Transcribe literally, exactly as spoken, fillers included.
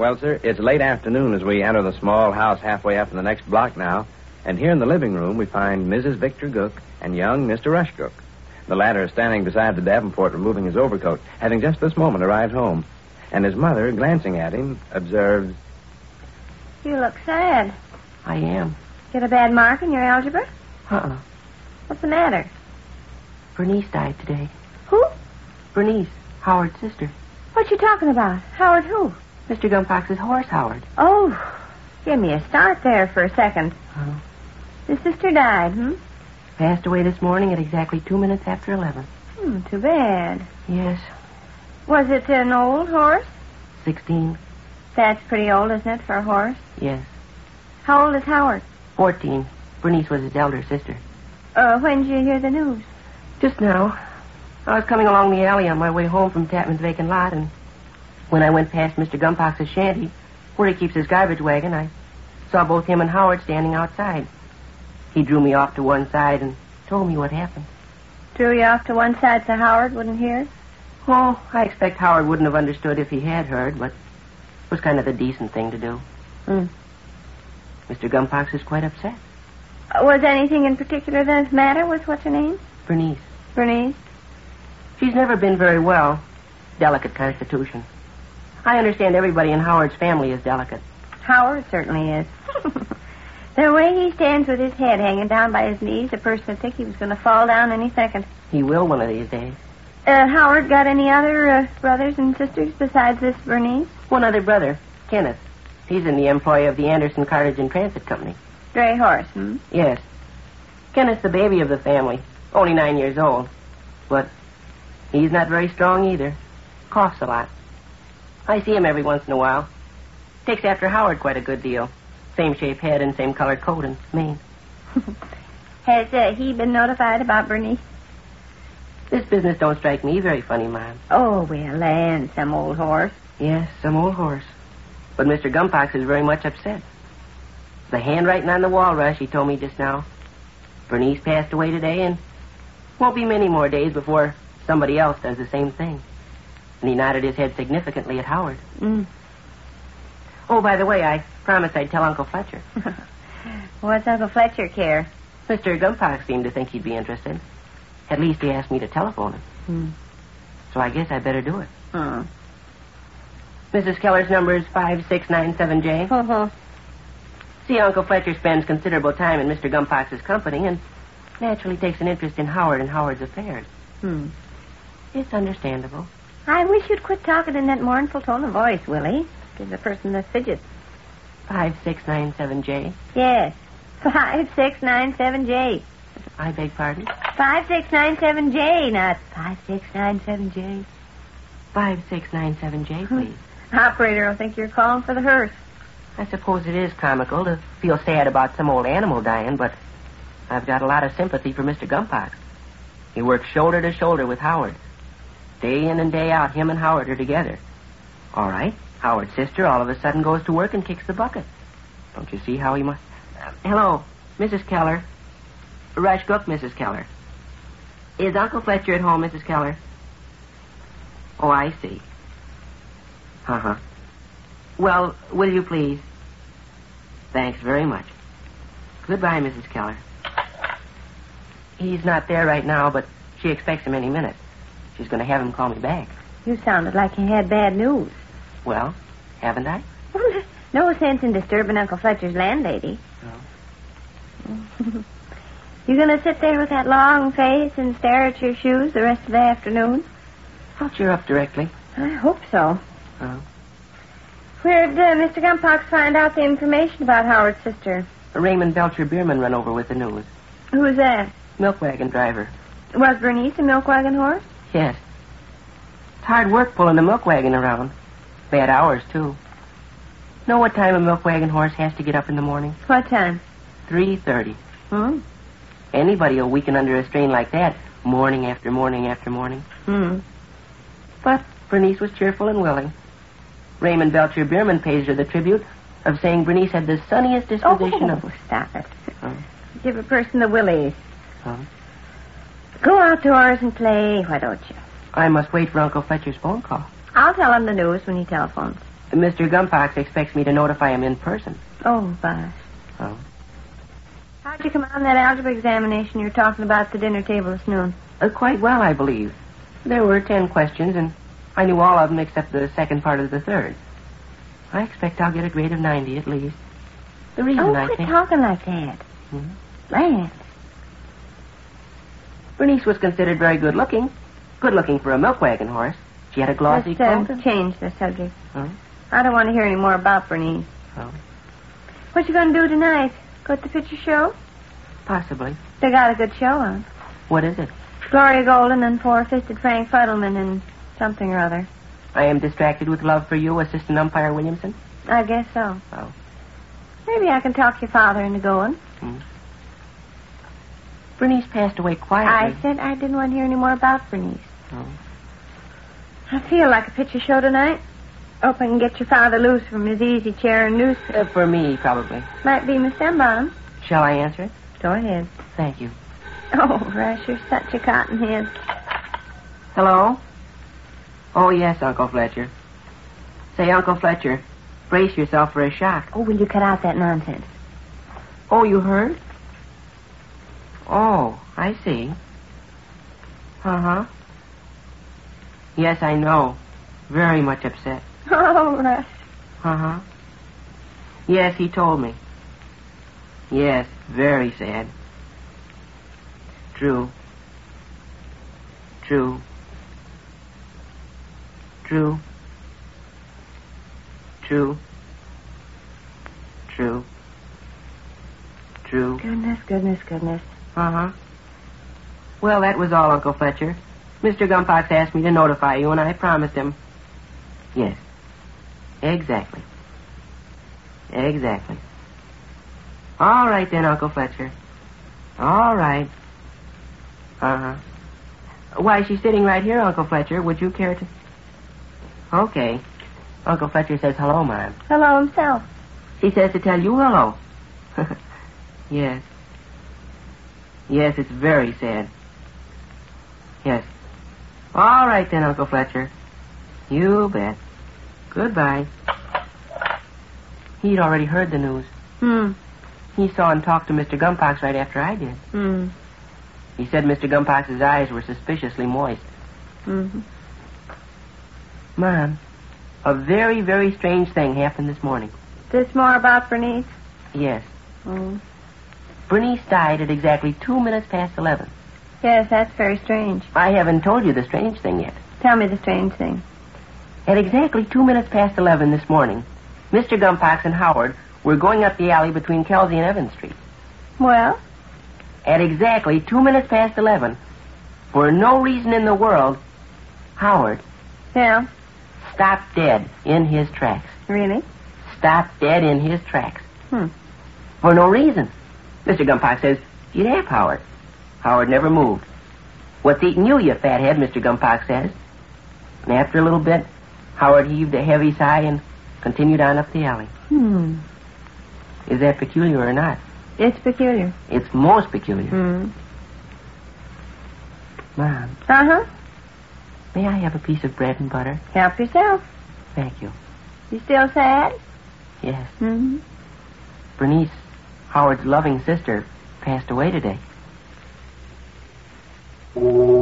Well, sir, it's late afternoon as we enter the small house halfway up in the next block now. And here in the living room, we find Missus Victor Gook and young Mister Rush Gook. The latter is standing beside the Davenport removing his overcoat, having just this moment arrived home. And his mother, glancing at him, observes, You look sad. I am. Get a bad mark in your algebra? Uh-uh. What's the matter? Bernice died today. Who? Bernice, Howard's sister. What you talking about? Howard who? Mister Gumpox's horse, Howard. Oh, give me a start there for a second. Oh. His sister died, hmm? Passed away this morning at exactly two minutes after eleven. Hmm, too bad. Yes. Was it an old horse? Sixteen. That's pretty old, isn't it, for a horse? Yes. How old is Howard? Fourteen. Bernice was his elder sister. Uh, when did you hear the news? Just now. I was coming along the alley on my way home from Tapman's vacant lot, and when I went past Mister Gumpox's shanty, where he keeps his garbage wagon, I saw both him and Howard standing outside. He drew me off to one side and told me what happened. Drew you off to one side so Howard wouldn't hear? Oh, I expect Howard wouldn't have understood if he had heard, but it was kind of the decent thing to do. Hmm. Mister Gumpox is quite upset. Uh, was anything in particular the matter with what's her name? Bernice. Bernice? She's never been very well. Delicate constitution. I understand everybody in Howard's family is delicate. Howard certainly is. The way he stands with his head hanging down by his knees, a person would think he was going to fall down any second. He will one of these days. Uh, Howard got any other uh, brothers and sisters besides this Bernice? One other brother, Kenneth. He's in the employ of the Anderson Cartage and Transit Company. Dray horse, hmm? Yes. Kenneth's the baby of the family. Only nine years old. But he's not very strong either. Coughs a lot. I see him every once in a while. Takes after Howard quite a good deal. Same shaped head and same colored coat and mane. Has uh, he been notified about Bernice? This business don't strike me very funny, Mom. Oh, well, land, some old horse. Yes, some old horse. But Mister Gumpox is very much upset. The handwriting on the wall, Rush, he told me just now. Bernice passed away today, and won't be many more days before somebody else does the same thing. And he nodded his head significantly at Howard. Mm. Oh, by the way, I promised I'd tell Uncle Fletcher. What's Uncle Fletcher care? Mister Gumpox seemed to think he'd be interested. At least he asked me to telephone him. Hmm. So I guess I better do it. Hmm. Missus Keller's number is five six nine seven J. Uh-huh. See, Uncle Fletcher spends considerable time in Mister Gumpox's company and naturally takes an interest in Howard and Howard's affairs. Hmm. It's understandable. I wish you'd quit talking in that mournful tone of voice, Willie. Gives a person the fidgets. five six nine seven J. Yes. five six nine seven J. I beg pardon? five six nine seven J, not five six nine seven J. five six nine seven J, please. Operator will think you're calling for the hearse. I suppose it is comical to feel sad about some old animal dying, but I've got a lot of sympathy for Mister Gumpox. He works shoulder to shoulder with Howard. Day in and day out, him and Howard are together. All right, Howard's sister all of a sudden goes to work and kicks the bucket. Don't you see how he must... Uh, hello, Missus Keller. Rush Gook, Missus Keller. Is Uncle Fletcher at home, Missus Keller? Oh, I see. Uh-huh. Well, will you please? Thanks very much. Goodbye, Missus Keller. He's not there right now, but she expects him any minute. She's going to have him call me back. You sounded like you had bad news. Well, haven't I? Well, no sense in disturbing Uncle Fletcher's landlady. No. You going to sit there with that long face and stare at your shoes the rest of the afternoon? I'll cheer up directly. I hope so. Oh. Where'd uh, Mister Gumpox find out the information about Howard's sister? Raymond Belcher Bierman run over with the news. Who's that? Milk wagon driver. Was Bernice a milk wagon horse? Yes. It's hard work pulling the milk wagon around. Bad hours, too. Know what time a milk wagon horse has to get up in the morning? What time? three thirty. Hmm? Anybody will weaken under a strain like that, morning after morning after morning. Hmm. But Bernice was cheerful and willing. Raymond Belcher Bierman pays her the tribute of saying Bernice had the sunniest disposition oh, of... Oh, stop it. Oh. Give a person the willies. Oh. Go outdoors and play, why don't you? I must wait for Uncle Fletcher's phone call. I'll tell him the news when he telephones. Mister Gumpox expects me to notify him in person. Oh, gosh. Oh? How'd you come on that algebra examination you were talking about at the dinner table this noon? Uh, quite well, I believe. There were ten questions, and I knew all of them except the second part of the third. I expect I'll get a grade of ninety at least. The reason oh, I quit think... talking like that. Hmm? Lance. Bernice was considered very good-looking. Good-looking for a milk wagon horse. She had a glossy Let's uh, coat. and- change the subject. Huh? I don't want to hear any more about Bernice. Oh, What you going to do tonight? Go to the picture show? possibly. They got a good show on. What is it? Gloria Golden and Four-Fisted Frank Fuddleman and something or other. I am distracted with love for you, Assistant Umpire Williamson. I guess so. Oh. Maybe I can talk your father into going. Hmm. Bernice passed away quietly. I said I didn't want to hear any more about Bernice. Oh. I feel like a picture show tonight. Hope I can get your father loose from his easy chair and noose. Uh, for me, probably. Might be Miss Stembottom. Shall I answer it? Go ahead. Thank you. Oh, Rush, you're such a cottonhead. Hello? Oh, yes, Uncle Fletcher. Say, Uncle Fletcher, brace yourself for a shock. Oh, will you cut out that nonsense? Oh, you heard? Oh, I see. Uh-huh. Yes, I know. Very much upset. Oh, Rush. Uh-huh. Yes, he told me. Yes, very sad. True. True. True. True. True. True. Goodness, goodness, goodness. Uh-huh. Well, that was all, Uncle Fletcher. Mister Gumpox asked me to notify you, and I promised him. Yes. Exactly. Exactly. All right, then, Uncle Fletcher. All right. Uh-huh. Why, she's sitting right here, Uncle Fletcher. Would you care to... Okay. Uncle Fletcher says hello, Mom. Hello himself. He says to tell you hello. Yes. Yes, it's very sad. Yes. All right, then, Uncle Fletcher. You bet. Goodbye. He'd already heard the news. Hmm. He saw and talked to Mister Gumpox right after I did. Hmm. He said Mister Gumpox's eyes were suspiciously moist. Mm-hmm. Mom, a very, very strange thing happened this morning. This more about Bernice? Yes. Oh. Bernice died at exactly two minutes past eleven. Yes, that's very strange. I haven't told you the strange thing yet. Tell me the strange thing. At exactly two minutes past eleven this morning, Mister Gumpox and Howard were going up the alley between Kelsey and Evans Street. Well? At exactly two minutes past eleven, for no reason in the world, Howard Yeah. stopped dead in his tracks. Really? Stopped dead in his tracks. Hmm. For no reason. Mister Gumpox says, get up, Howard. Howard never moved. What's eating you, you fathead, Mister Gumpox says. And after a little bit, Howard heaved a heavy sigh and continued on up the alley. Hmm. Is that peculiar or not? It's peculiar. It's most peculiar. Hmm. Mom, Uh-huh. may I have a piece of bread and butter? Help yourself. Thank you. You still sad? Yes. Mm-hmm. Bernice, Howard's loving sister, passed away today.